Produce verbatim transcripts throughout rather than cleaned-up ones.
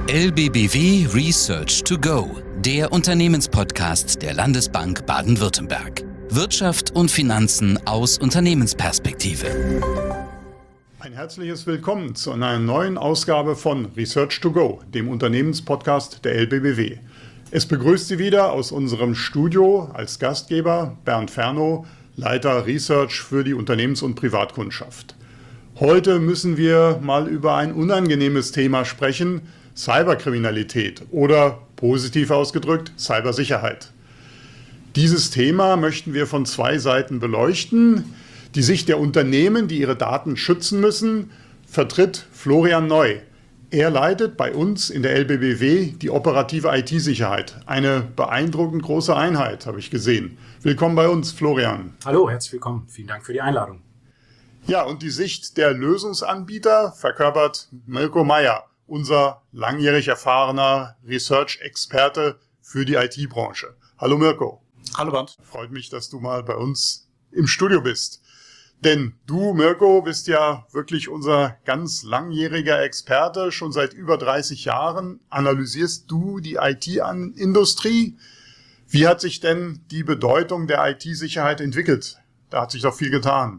L B B W Research to Go, der Unternehmenspodcast der Landesbank Baden-Württemberg. Wirtschaft und Finanzen aus Unternehmensperspektive. Ein herzliches Willkommen zu einer neuen Ausgabe von Research to Go, dem Unternehmenspodcast der L B B W. Es begrüßt Sie wieder aus unserem Studio als Gastgeber Bernd Fernow, Leiter Research für die Unternehmens- und Privatkundschaft. Heute müssen wir mal über ein unangenehmes Thema sprechen, Cyberkriminalität oder positiv ausgedrückt Cybersicherheit. Dieses Thema möchten wir von zwei Seiten beleuchten. Die Sicht der Unternehmen, die ihre Daten schützen müssen, vertritt Florian Neu. Er leitet bei uns in der L B B W die operative I T-Sicherheit. Eine beeindruckend große Einheit, habe ich gesehen. Willkommen bei uns, Florian. Hallo, herzlich willkommen. Vielen Dank für die Einladung. Ja, und die Sicht der Lösungsanbieter verkörpert Mirko Meyer, unser langjährig erfahrener Research-Experte für die I T-Branche. Hallo Mirko. Hallo Bernd. Freut mich, dass du mal bei uns im Studio bist. Denn du, Mirko, bist ja wirklich unser ganz langjähriger Experte. Schon seit über dreißig Jahren analysierst du die I T-Industrie. Wie hat sich denn die Bedeutung der I T-Sicherheit entwickelt? Da hat sich doch viel getan.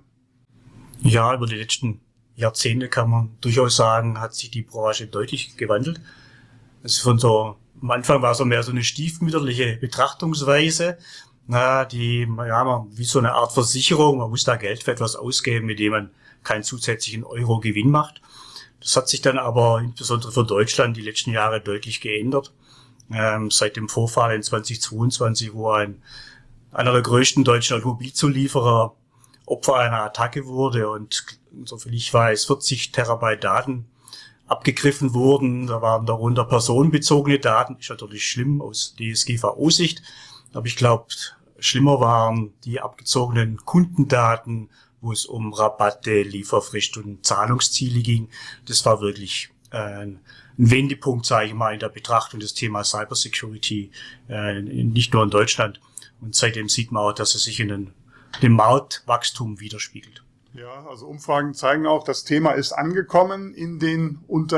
Ja, über die letzten Jahrzehnte kann man durchaus sagen, hat sich die Branche deutlich gewandelt. Es ist von so, am Anfang war es so mehr so eine stiefmütterliche Betrachtungsweise. Na, die, ja, wie so eine Art Versicherung. Man muss da Geld für etwas ausgeben, mit dem man keinen zusätzlichen Euro Gewinn macht. Das hat sich dann aber insbesondere für Deutschland die letzten Jahre deutlich geändert. Ähm, seit dem Vorfall in zweitausendzweiundzwanzig, wo ein, einer der größten deutschen Automobilzulieferer Opfer einer Attacke wurde und, soviel ich weiß, vierzig Terabyte Daten abgegriffen wurden. Da waren darunter personenbezogene Daten. Ist natürlich schlimm aus D S G V O-Sicht. Aber ich glaube, schlimmer waren die abgezogenen Kundendaten, wo es um Rabatte, Lieferfrist und Zahlungsziele ging. Das war wirklich äh, ein Wendepunkt, sage ich mal, in der Betrachtung des Themas Cybersecurity, äh, nicht nur in Deutschland. Und seitdem sieht man auch, dass es sich in den, dem Marktwachstum widerspiegelt. Ja, also Umfragen zeigen auch, das Thema ist angekommen in den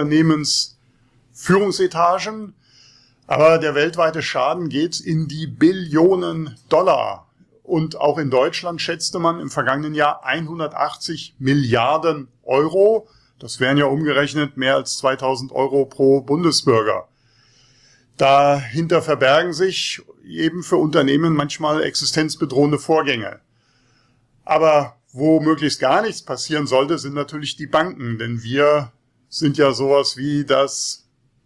Unternehmensführungsetagen. Aber der weltweite Schaden geht in die Billionen Dollar. Und auch in Deutschland schätzte man im vergangenen Jahr hundertachtzig Milliarden Euro. Das wären ja umgerechnet mehr als zweitausend Euro pro Bundesbürger. Dahinter verbergen sich eben für Unternehmen manchmal existenzbedrohende Vorgänge. Aber wo möglichst gar nichts passieren sollte, sind natürlich die Banken. Denn wir sind ja sowas wie das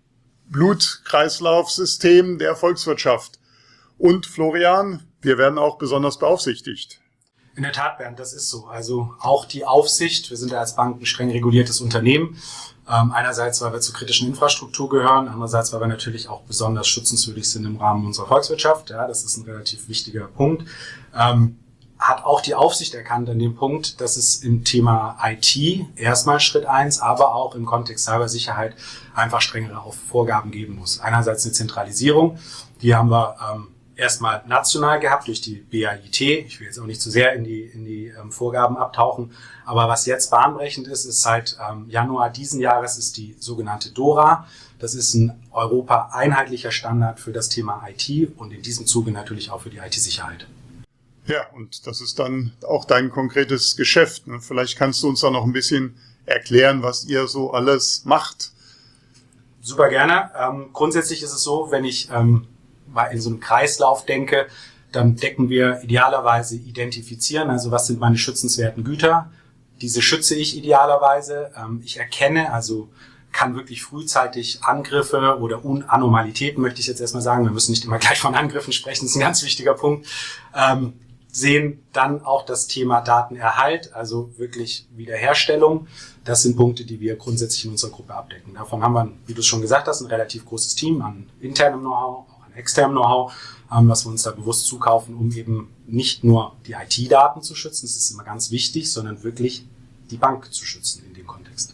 Blutkreislaufsystem der Volkswirtschaft. Und Florian, wir werden auch besonders beaufsichtigt. In der Tat, Bernd, das ist so. Also auch die Aufsicht, wir sind ja als Bank ein streng reguliertes Unternehmen. Ähm, einerseits, weil wir zur kritischen Infrastruktur gehören, andererseits, weil wir natürlich auch besonders schützenswürdig sind im Rahmen unserer Volkswirtschaft. Ja, das ist ein relativ wichtiger Punkt. Ähm, hat auch die Aufsicht erkannt an dem Punkt, dass es im Thema I T erstmal Schritt eins, aber auch im Kontext Cybersicherheit einfach strengere Vorgaben geben muss. Einerseits eine Zentralisierung, die haben wir ähm, erstmal national gehabt durch die B A I T. Ich will jetzt auch nicht zu sehr in die, in die ähm, Vorgaben abtauchen, aber was jetzt bahnbrechend ist, ist seit ähm, Januar diesen Jahres ist die sogenannte DORA. Das ist ein europaeinheitlicher Standard für das Thema I T und in diesem Zuge natürlich auch für die I T-Sicherheit. Ja, und das ist dann auch dein konkretes Geschäft. Ne? Vielleicht kannst du uns da noch ein bisschen erklären, was ihr so alles macht. Super gerne. Ähm, grundsätzlich ist es so, wenn ich ähm, mal in so einem Kreislauf denke, dann decken wir idealerweise identifizieren, also was sind meine schützenswerten Güter. Diese schütze ich idealerweise. Ähm, ich erkenne, also kann wirklich frühzeitig Angriffe oder Anomalitäten, möchte ich jetzt erstmal sagen, wir müssen nicht immer gleich von Angriffen sprechen, das ist ein ganz wichtiger Punkt, ähm, sehen dann auch das Thema Datenerhalt, also wirklich Wiederherstellung. Das sind Punkte, die wir grundsätzlich in unserer Gruppe abdecken. Davon haben wir, wie du es schon gesagt hast, ein relativ großes Team an internem Know-how, auch an externem Know-how, ähm, was wir uns da bewusst zukaufen, um eben nicht nur die I T-Daten zu schützen, das ist immer ganz wichtig, sondern wirklich die Bank zu schützen in dem Kontext.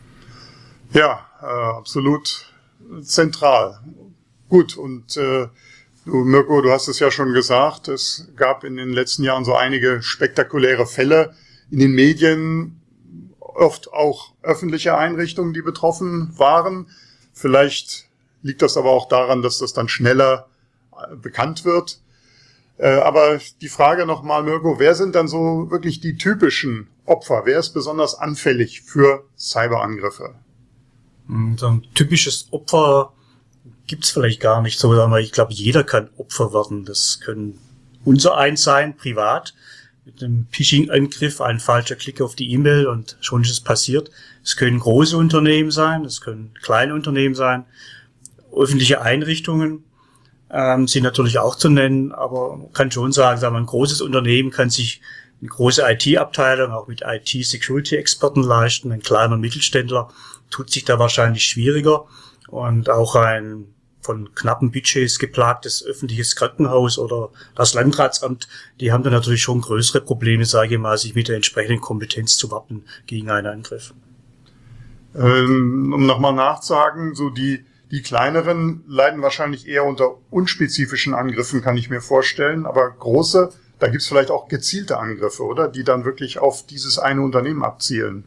Ja, äh, absolut zentral. Gut, und äh, du, Mirko, du hast es ja schon gesagt, es gab in den letzten Jahren so einige spektakuläre Fälle in den Medien, oft auch öffentliche Einrichtungen, die betroffen waren. Vielleicht liegt das aber auch daran, dass das dann schneller äh, bekannt wird. Äh, aber die Frage nochmal, Mirko, wer sind dann so wirklich die typischen Opfer? Wer ist besonders anfällig für Cyberangriffe? So ein typisches Opfer gibt's vielleicht gar nicht so, aber ich glaube, jeder kann Opfer werden. Das können unser eins sein, privat, mit einem Phishing-Angriff, ein falscher Klick auf die E-Mail und schon ist es passiert. Es können große Unternehmen sein, es können kleine Unternehmen sein, öffentliche Einrichtungen ähm, sind natürlich auch zu nennen, aber man kann schon sagen, sagen wir, ein großes Unternehmen kann sich eine große I T-Abteilung auch mit I T-Security-Experten leisten, ein kleiner Mittelständler tut sich da wahrscheinlich schwieriger und auch ein von knappen Budgets geplagtes öffentliches Krankenhaus oder das Landratsamt, die haben da natürlich schon größere Probleme, sage ich mal, sich mit der entsprechenden Kompetenz zu wappnen gegen einen Angriff. Ähm, um nochmal nachzusagen, so die, die kleineren leiden wahrscheinlich eher unter unspezifischen Angriffen, kann ich mir vorstellen, aber große, da gibt's vielleicht auch gezielte Angriffe, oder? Die dann wirklich auf dieses eine Unternehmen abzielen.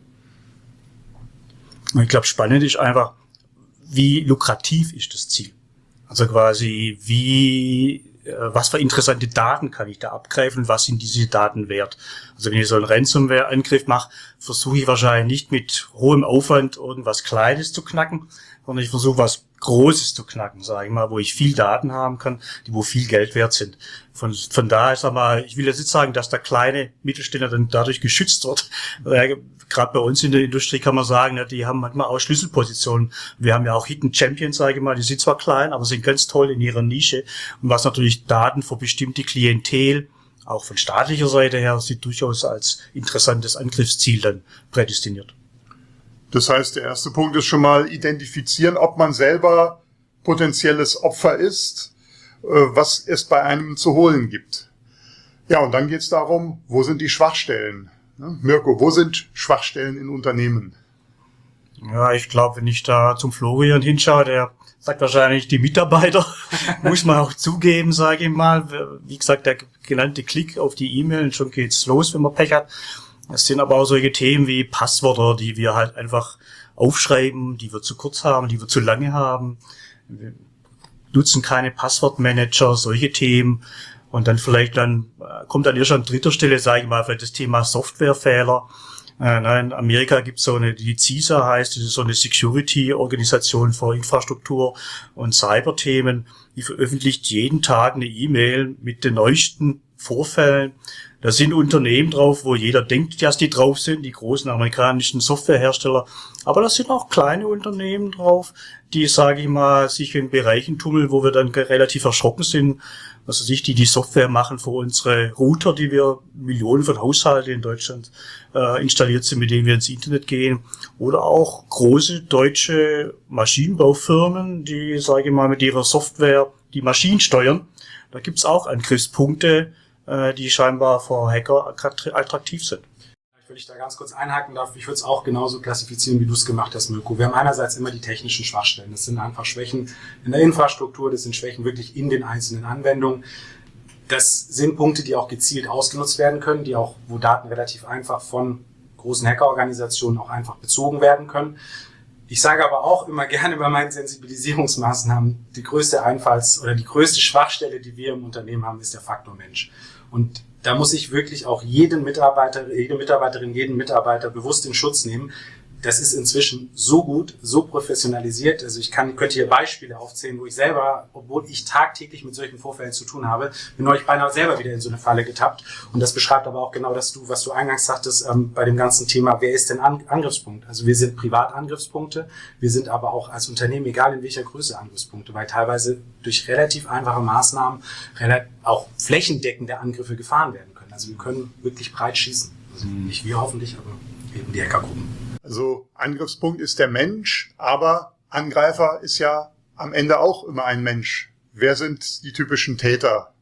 Ich glaube, spannend ist einfach, wie lukrativ ist das Ziel? Also quasi, wie, was für interessante Daten kann ich da abgreifen, was sind diese Daten wert? Also wenn ich so einen Ransomware-Angriff mache, versuche ich wahrscheinlich nicht mit hohem Aufwand irgendwas Kleines zu knacken, sondern ich versuche was Großes zu knacken, sage ich mal, wo ich viel Daten haben kann, die wo viel Geld wert sind. Von, von daher, sag mal, ich will jetzt nicht sagen, dass der kleine Mittelständler dann dadurch geschützt wird. Äh, Gerade bei uns in der Industrie kann man sagen, ja, die haben manchmal auch Schlüsselpositionen. Wir haben ja auch Hidden Champions, sage ich mal, die sind zwar klein, aber sind ganz toll in ihrer Nische. Und was natürlich Daten für bestimmte Klientel, auch von staatlicher Seite her, sieht durchaus als interessantes Angriffsziel dann prädestiniert. Das heißt, der erste Punkt ist schon mal identifizieren, ob man selber potenzielles Opfer ist, was es bei einem zu holen gibt. Ja, und dann geht es darum, wo sind die Schwachstellen? Mirko, wo sind Schwachstellen in Unternehmen? Ja, ich glaube, wenn ich da zum Florian hinschaue, der sagt wahrscheinlich die Mitarbeiter, muss man auch zugeben, sage ich mal. Wie gesagt, der genannte Klick auf die E-Mail, schon geht's los, wenn man Pech hat. Es sind aber auch solche Themen wie Passwörter, die wir halt einfach aufschreiben, die wir zu kurz haben, die wir zu lange haben. Wir nutzen keine Passwortmanager, solche Themen. Und dann vielleicht dann kommt dann erst an dritter Stelle, sage ich mal, vielleicht das Thema Softwarefehler. In Amerika gibt es so eine, die C I S A heißt, das ist so eine Security-Organisation für Infrastruktur und Cyberthemen. Die veröffentlicht jeden Tag eine E-Mail mit den neuesten Vorfällen. Da sind Unternehmen drauf, wo jeder denkt, dass die drauf sind, die großen amerikanischen Softwarehersteller. Aber da sind auch kleine Unternehmen drauf, die, sage ich mal, sich in Bereichen tummeln, wo wir dann relativ erschrocken sind. Also sich die die Software machen für unsere Router, die wir Millionen von Haushalten in Deutschland äh, installiert sind, mit denen wir ins Internet gehen. Oder auch große deutsche Maschinenbaufirmen, die, sage ich mal, mit ihrer Software die Maschinen steuern. Da gibt's auch Angriffspunkte, äh, die scheinbar für Hacker attraktiv sind. Ich würde ich da ganz kurz einhaken darf. Ich würde es auch genauso klassifizieren, wie du es gemacht hast, Mirko. Wir haben einerseits immer die technischen Schwachstellen. Das sind einfach Schwächen in der Infrastruktur, das sind Schwächen wirklich in den einzelnen Anwendungen. Das sind Punkte, die auch gezielt ausgenutzt werden können, die auch, wo Daten relativ einfach von großen Hackerorganisationen auch einfach bezogen werden können. Ich sage aber auch immer gerne bei meinen Sensibilisierungsmaßnahmen, die größte Einfalls- oder die größte Schwachstelle, die wir im Unternehmen haben, ist der Faktor Mensch. Und da muss ich wirklich auch jeden Mitarbeiter, jede Mitarbeiterin, jeden Mitarbeiter bewusst in Schutz nehmen. Das ist inzwischen so gut, so professionalisiert. Also ich kann, könnte hier Beispiele aufzählen, wo ich selber, obwohl ich tagtäglich mit solchen Vorfällen zu tun habe, bin neulich beinahe selber wieder in so eine Falle getappt. Und das beschreibt aber auch genau das, du, was du eingangs sagtest, ähm, bei dem ganzen Thema, wer ist denn An- Angriffspunkt? Also wir sind Privatangriffspunkte, wir sind aber auch als Unternehmen, egal in welcher Größe, Angriffspunkte, weil teilweise durch relativ einfache Maßnahmen relativ auch flächendeckende Angriffe gefahren werden können. Also wir können wirklich breit schießen. Also nicht wir hoffentlich, aber eben die Hackergruppen. Also Angriffspunkt ist der Mensch, aber Angreifer ist ja am Ende auch immer ein Mensch. Wer sind die typischen Täter?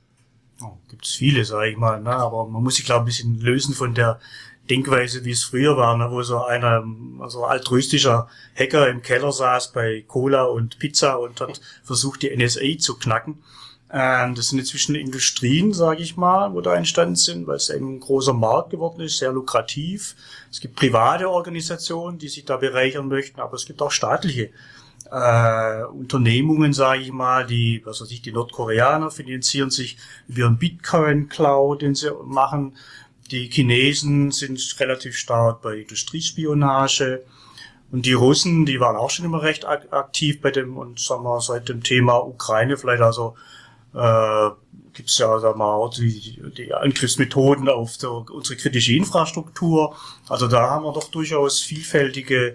Oh, gibt's viele, sage ich mal, ne? Aber man muss sich, glaube ich, ein bisschen lösen von der Denkweise, wie es früher war, ne? Wo so einer, also altruistischer Hacker im Keller saß bei Cola und Pizza und hat versucht, die N S A zu knacken. Das sind inzwischen Industrien, sage ich mal, wo da entstanden sind, weil es eben ein großer Markt geworden ist, sehr lukrativ. Es gibt private Organisationen, die sich da bereichern möchten, aber es gibt auch staatliche äh, Unternehmungen, sage ich mal, die, was weiß ich, die Nordkoreaner finanzieren sich über einen Bitcoin-Cloud, den sie machen. Die Chinesen sind relativ stark bei Industriespionage. Und die Russen, die waren auch schon immer recht aktiv bei dem, und sagen wir, seit dem Thema Ukraine vielleicht, also äh, gibt's ja, sagen wir, auch die, die Angriffsmethoden auf der, unsere kritische Infrastruktur. Also da haben wir doch durchaus vielfältige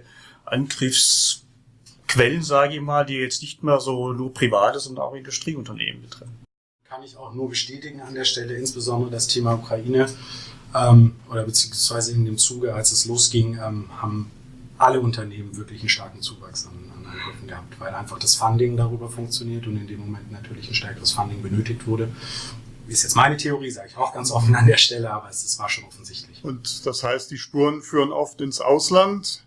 Angriffsquellen, sage ich mal, die jetzt nicht mehr so nur private, sondern auch Industrieunternehmen betreffen. Kann ich auch nur bestätigen an der Stelle, insbesondere das Thema Ukraine, ähm, oder beziehungsweise in dem Zuge, als es losging, ähm, haben alle Unternehmen wirklich einen starken Zuwachs an, an Angriffen gehabt, weil einfach das Funding darüber funktioniert und in dem Moment natürlich ein stärkeres Funding benötigt wurde. Ist jetzt meine Theorie, sage ich auch ganz offen an der Stelle, aber es, es war schon offensichtlich. Und das heißt, die Spuren führen oft ins Ausland,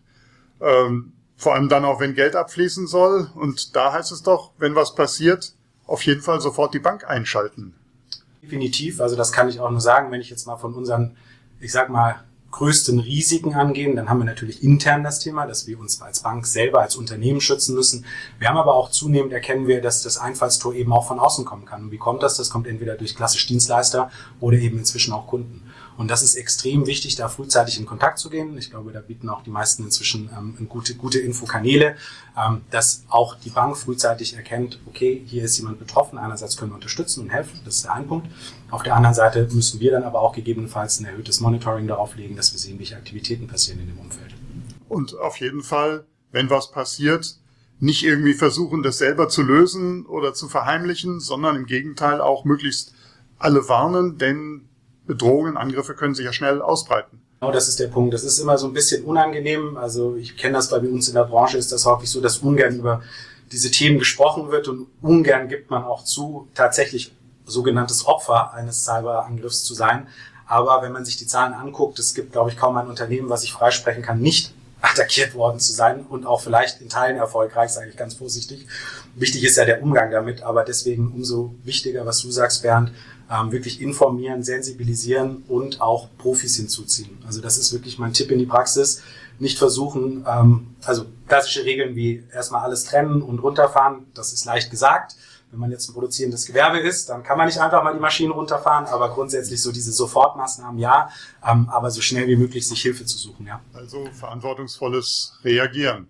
ähm, vor allem dann auch, wenn Geld abfließen soll. Und da heißt es doch, wenn was passiert, auf jeden Fall sofort die Bank einschalten. Definitiv, also das kann ich auch nur sagen, wenn ich jetzt mal von unseren, ich sag mal, größten Risiken angehen, dann haben wir natürlich intern das Thema, dass wir uns als Bank selber, als Unternehmen schützen müssen. Wir haben aber auch zunehmend erkennen wir, dass das Einfallstor eben auch von außen kommen kann. Und wie kommt das? Das kommt entweder durch klassische Dienstleister oder eben inzwischen auch Kunden. Und das ist extrem wichtig, da frühzeitig in Kontakt zu gehen. Ich glaube, da bieten auch die meisten inzwischen ähm, gute, gute Infokanäle, ähm, dass auch die Bank frühzeitig erkennt, okay, hier ist jemand betroffen. Einerseits können wir unterstützen und helfen, das ist der eine Punkt. Auf der anderen Seite müssen wir dann aber auch gegebenenfalls ein erhöhtes Monitoring darauf legen, dass wir sehen, welche Aktivitäten passieren in dem Umfeld. Und auf jeden Fall, wenn was passiert, nicht irgendwie versuchen, das selber zu lösen oder zu verheimlichen, sondern im Gegenteil auch möglichst alle warnen, denn Bedrohungen, Angriffe können sich ja schnell ausbreiten. Genau, das ist der Punkt. Das ist immer so ein bisschen unangenehm. Also ich kenne das bei uns in der Branche, ist das häufig so, dass ungern über diese Themen gesprochen wird und ungern gibt man auch zu, tatsächlich sogenanntes Opfer eines Cyberangriffs zu sein. Aber wenn man sich die Zahlen anguckt, es gibt, glaube ich, kaum ein Unternehmen, was ich freisprechen kann, nicht attackiert worden zu sein und auch vielleicht in Teilen erfolgreich, sage ich ganz vorsichtig. Wichtig ist ja der Umgang damit, aber deswegen umso wichtiger, was du sagst, Bernd, ähm, wirklich informieren, sensibilisieren und auch Profis hinzuziehen. Also das ist wirklich mein Tipp in die Praxis. Nicht versuchen, ähm, also klassische Regeln wie erstmal alles trennen und runterfahren, das ist leicht gesagt. Wenn man jetzt ein produzierendes Gewerbe ist, dann kann man nicht einfach mal die Maschinen runterfahren, aber grundsätzlich so diese Sofortmaßnahmen ja, ähm, aber so schnell wie möglich sich Hilfe zu suchen, ja. Also verantwortungsvolles Reagieren.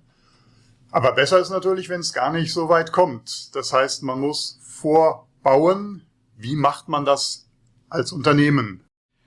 Aber besser ist natürlich, wenn es gar nicht so weit kommt. Das heißt, man muss vorbauen. Wie macht man das als Unternehmen?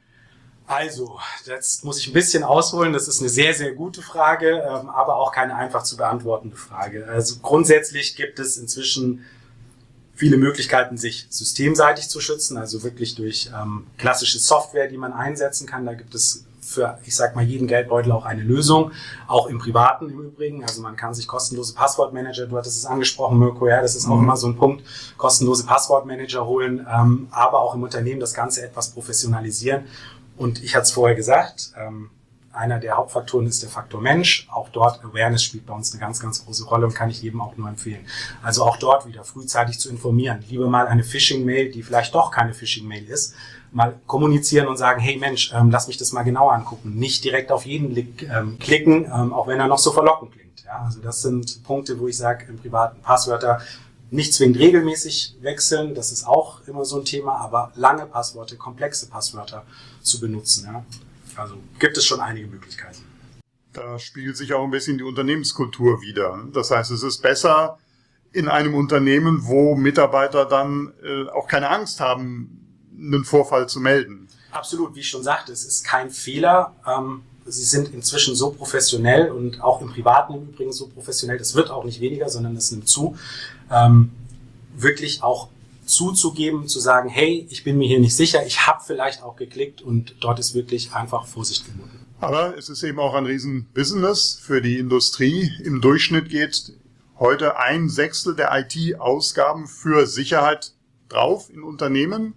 Also, jetzt muss ich ein bisschen ausholen. Das ist eine sehr, sehr gute Frage, ähm, aber auch keine einfach zu beantwortende Frage. Also grundsätzlich gibt es inzwischen viele Möglichkeiten, sich systemseitig zu schützen, also wirklich durch ähm, klassische Software, die man einsetzen kann. Da gibt es für, ich sag mal, jeden Geldbeutel auch eine Lösung, auch im Privaten im Übrigen. Also man kann sich kostenlose Passwortmanager, du hattest es angesprochen, Mirko, ja, das ist auch mhm. immer so ein Punkt, kostenlose Passwortmanager holen, ähm, aber auch im Unternehmen das Ganze etwas professionalisieren. Und ich hatte es vorher gesagt, ähm, einer der Hauptfaktoren ist der Faktor Mensch. Auch dort Awareness spielt bei uns eine ganz, ganz große Rolle und kann ich jedem auch nur empfehlen. Also auch dort wieder frühzeitig zu informieren. Lieber mal eine Phishing-Mail, die vielleicht doch keine Phishing-Mail ist, mal kommunizieren und sagen, hey Mensch, ähm, lass mich das mal genauer angucken. Nicht direkt auf jeden Link ähm, klicken, ähm, auch wenn er noch so verlockend klingt. Ja, also das sind Punkte, wo ich sage, im privaten Passwörter nicht zwingend regelmäßig wechseln, das ist auch immer so ein Thema, aber lange Passworte, komplexe Passwörter zu benutzen, ja. Also gibt es schon einige Möglichkeiten. Da spiegelt sich auch ein bisschen die Unternehmenskultur wider. Das heißt, es ist besser in einem Unternehmen, wo Mitarbeiter dann äh, auch keine Angst haben, einen Vorfall zu melden. Absolut, wie ich schon sagte, es ist kein Fehler. Ähm, sie sind inzwischen so professionell und auch im Privaten im Übrigen so professionell. Das wird auch nicht weniger, sondern es nimmt zu. Ähm, wirklich auch zuzugeben, zu sagen, hey, ich bin mir hier nicht sicher, ich habe vielleicht auch geklickt und dort ist wirklich einfach Vorsicht geboten. Aber es ist eben auch ein Riesen-Business für die Industrie. Im Durchschnitt geht heute ein Sechstel der I T-Ausgaben für Sicherheit drauf in Unternehmen.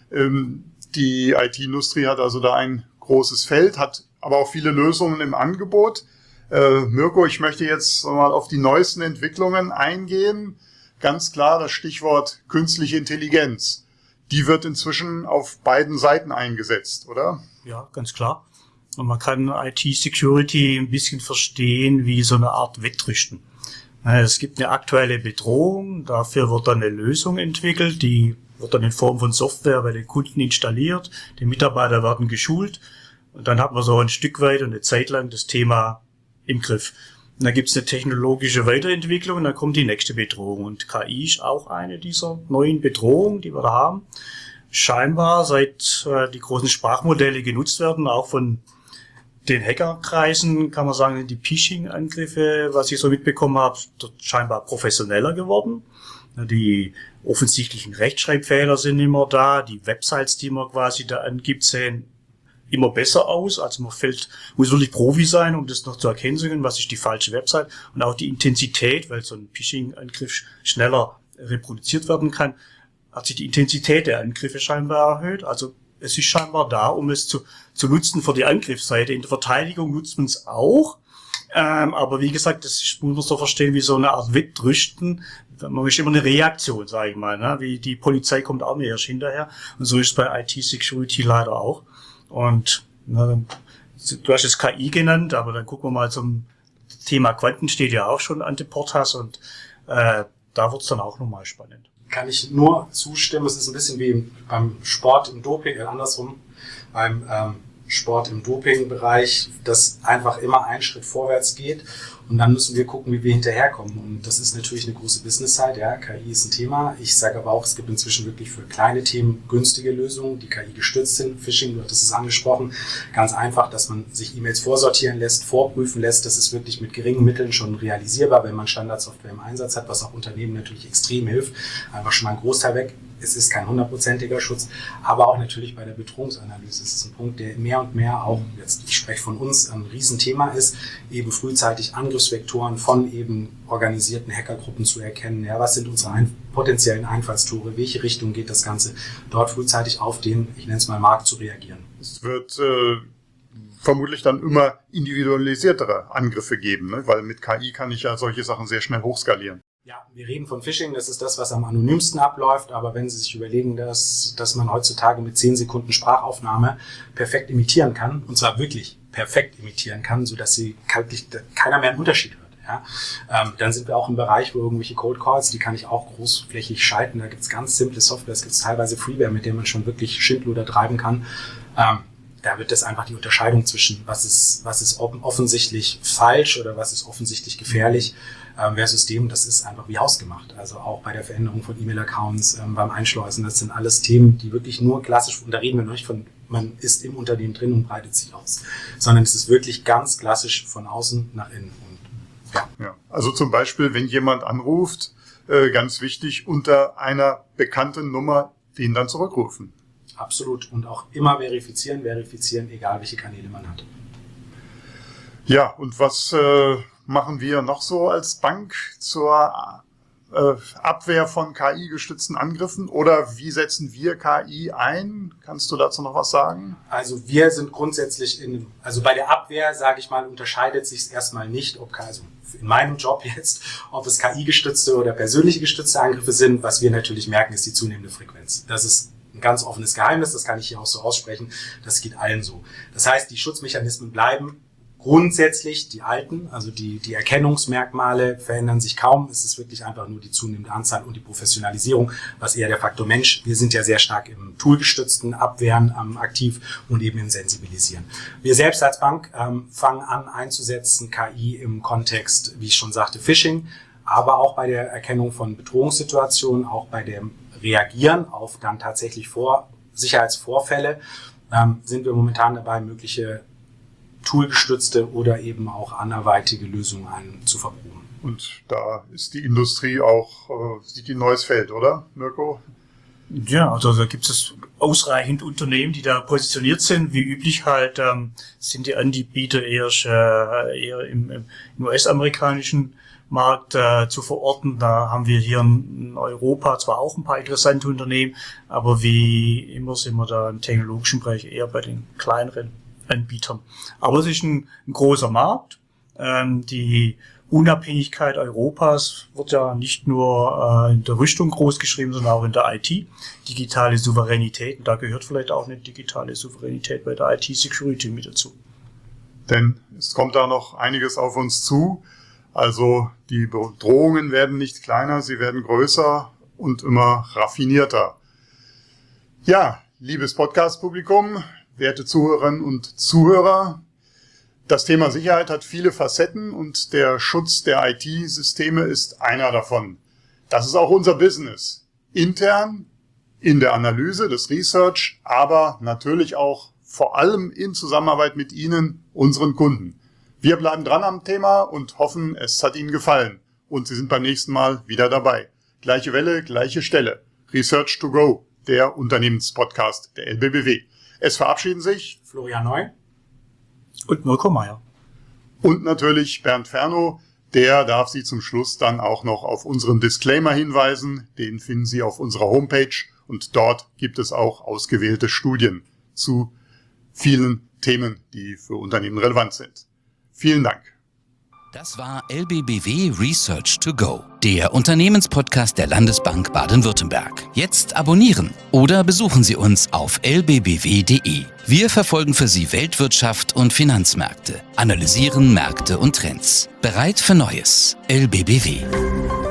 Die I T-Industrie hat also da ein großes Feld, hat aber auch viele Lösungen im Angebot. Mirko, ich möchte jetzt mal auf die neuesten Entwicklungen eingehen. Ganz klar das Stichwort künstliche Intelligenz. Die wird inzwischen auf beiden Seiten eingesetzt, oder? Ja, ganz klar. Und man kann I T-Security ein bisschen verstehen wie so eine Art Wettrüsten. Es gibt eine aktuelle Bedrohung, dafür wird dann eine Lösung entwickelt, die wird dann in Form von Software bei den Kunden installiert, die Mitarbeiter werden geschult und dann hat man so ein Stück weit und eine Zeit lang das Thema im Griff. Und dann gibt es eine technologische Weiterentwicklung und dann kommt die nächste Bedrohung. Und K I ist auch eine dieser neuen Bedrohungen, die wir da haben. Scheinbar, seit äh, die großen Sprachmodelle genutzt werden, auch von den Hackerkreisen, kann man sagen, die Phishing-Angriffe, was ich so mitbekommen habe, dort scheinbar professioneller geworden. Die offensichtlichen Rechtschreibfehler sind immer da, die Websites, die man quasi da angibt, sehen immer besser aus. Also man fällt, muss wirklich Profi sein, um das noch zu erkennen zu können, was ist die falsche Website. Und auch die Intensität, weil so ein Phishing-Angriff schneller reproduziert werden kann, hat sich die Intensität der Angriffe scheinbar erhöht. Also es ist scheinbar da, um es zu, zu nutzen für die Angriffsseite. In der Verteidigung nutzt man es auch. Ähm, aber wie gesagt, das muss man so verstehen wie so eine Art Wettrüsten. Man ist immer eine Reaktion, sage ich mal. Ne? Wie die Polizei kommt auch nicht erst hinterher. Und so ist es bei I T-Security leider auch. Und na, du hast es K I genannt, aber dann gucken wir mal zum Thema Quanten, steht ja auch schon Ante Portas und äh, da wird's dann auch nochmal spannend. Kann ich nur zustimmen. Es ist ein bisschen wie beim Sport im Doping, äh, andersrum, beim ähm, Sport im Doping-Bereich, das einfach immer einen Schritt vorwärts geht und dann müssen wir gucken, wie wir hinterherkommen. Und das ist natürlich eine große Business-Side, ja, K I ist ein Thema. Ich sage aber auch, es gibt inzwischen wirklich für kleine Themen günstige Lösungen, die K I gestützt sind. Phishing, du hattest es angesprochen, ganz einfach, dass man sich E-Mails vorsortieren lässt, vorprüfen lässt. Das ist wirklich mit geringen Mitteln schon realisierbar, wenn man Standardsoftware im Einsatz hat, was auch Unternehmen natürlich extrem hilft. Einfach schon mal ein Großteil weg. Es ist kein hundertprozentiger Schutz, aber auch natürlich bei der Bedrohungsanalyse. Es ist ein Punkt, der mehr und mehr auch, jetzt ich spreche von uns, ein Riesenthema ist, eben frühzeitig Angriffsvektoren von eben organisierten Hackergruppen zu erkennen. Ja, was sind unsere ein, potenziellen Einfallstore? Welche Richtung geht das Ganze? Dort frühzeitig auf den, ich nenne es mal Markt, zu reagieren. Es wird äh, vermutlich dann immer individualisiertere Angriffe geben, ne? Weil mit K I kann ich ja solche Sachen sehr schnell hochskalieren. Ja, wir reden von Phishing, das ist das, was am anonymsten abläuft, aber wenn Sie sich überlegen, dass, dass man heutzutage mit zehn Sekunden Sprachaufnahme perfekt imitieren kann, und zwar wirklich perfekt imitieren kann, sodass sie keiner mehr einen Unterschied hört, ja, ähm, dann sind wir auch im Bereich, wo irgendwelche Cold Calls, die kann ich auch großflächig schalten, da gibt es ganz simple Software, es gibt teilweise Freeware, mit dem man schon wirklich Schindluder treiben kann. Ähm, Da wird das einfach die Unterscheidung zwischen, was ist, was ist offensichtlich falsch oder was ist offensichtlich gefährlich ähm, versus dem, das ist einfach wie hausgemacht. Also auch bei der Veränderung von E-Mail-Accounts, ähm, beim Einschleusen, das sind alles Themen, die wirklich nur klassisch, und da reden wir noch nicht von, man ist im Unternehmen drin und breitet sich aus, sondern es ist wirklich ganz klassisch von außen nach innen. Und, ja. Ja, also zum Beispiel, wenn jemand anruft, äh, ganz wichtig, unter einer bekannten Nummer den dann zurückrufen. Absolut. Und auch immer verifizieren, verifizieren, egal welche Kanäle man hat. Ja, und was äh, machen wir noch so als Bank zur äh, Abwehr von K I-gestützten Angriffen? Oder wie setzen wir K I ein? Kannst du dazu noch was sagen? Also wir sind grundsätzlich, in, also bei der Abwehr, sage ich mal, unterscheidet sich es erstmal nicht, ob also in meinem Job jetzt, ob es K I-gestützte oder persönliche gestützte Angriffe sind. Was wir natürlich merken, ist die zunehmende Frequenz. Das ist ein ganz offenes Geheimnis, das kann ich hier auch so aussprechen, das geht allen so. Das heißt, die Schutzmechanismen bleiben grundsätzlich die alten, also die, die Erkennungsmerkmale verändern sich kaum, es ist wirklich einfach nur die zunehmende Anzahl und die Professionalisierung, was eher der Faktor Mensch, wir sind ja sehr stark im toolgestützten Abwehren ähm, aktiv und eben im Sensibilisieren. Wir selbst als Bank ähm, fangen an einzusetzen K I im Kontext, wie ich schon sagte, Phishing, aber auch bei der Erkennung von Bedrohungssituationen, auch bei dem Reagieren auf dann tatsächlich vor Sicherheitsvorfälle, ähm, sind wir momentan dabei, mögliche toolgestützte oder eben auch anderweitige Lösungen ein, zu verproben. Und da ist die Industrie auch, äh, sieht die ein neues Feld, oder, Mirko? Ja, also da gibt es ausreichend Unternehmen, die da positioniert sind. Wie üblich halt ähm, sind die Anbieter eher, äh, eher im, im U S-amerikanischen Markt äh, zu verorten. Da haben wir hier in Europa zwar auch ein paar interessante Unternehmen, aber wie immer sind wir da im technologischen Bereich eher bei den kleineren Anbietern. Aber es ist ein, ein großer Markt. Ähm, die Unabhängigkeit Europas wird ja nicht nur äh, in der Rüstung groß geschrieben, sondern auch in der I T. Digitale Souveränität. Und da gehört vielleicht auch eine digitale Souveränität bei der I T-Security mit dazu. Denn es kommt da noch einiges auf uns zu. Also die Bedrohungen werden nicht kleiner, sie werden größer und immer raffinierter. Ja, liebes Podcast-Publikum, werte Zuhörerinnen und Zuhörer, das Thema Sicherheit hat viele Facetten und der Schutz der I T-Systeme ist einer davon. Das ist auch unser Business. Intern, in der Analyse des Research, aber natürlich auch vor allem in Zusammenarbeit mit Ihnen, unseren Kunden. Wir bleiben dran am Thema und hoffen, es hat Ihnen gefallen. Und Sie sind beim nächsten Mal wieder dabei. Gleiche Welle, gleiche Stelle. Research to Go, der Unternehmenspodcast der L B B W. Es verabschieden sich Florian Neu und Mirko Meier. Und natürlich Bernd Fernow. Der darf Sie zum Schluss dann auch noch auf unseren Disclaimer hinweisen. Den finden Sie auf unserer Homepage und dort gibt es auch ausgewählte Studien zu vielen Themen, die für Unternehmen relevant sind. Vielen Dank. Das war L B B W Research to Go, der Unternehmenspodcast der Landesbank Baden-Württemberg. Jetzt abonnieren oder besuchen Sie uns auf l b b w punkt d e. Wir verfolgen für Sie Weltwirtschaft und Finanzmärkte, analysieren Märkte und Trends. Bereit für Neues. L B B W.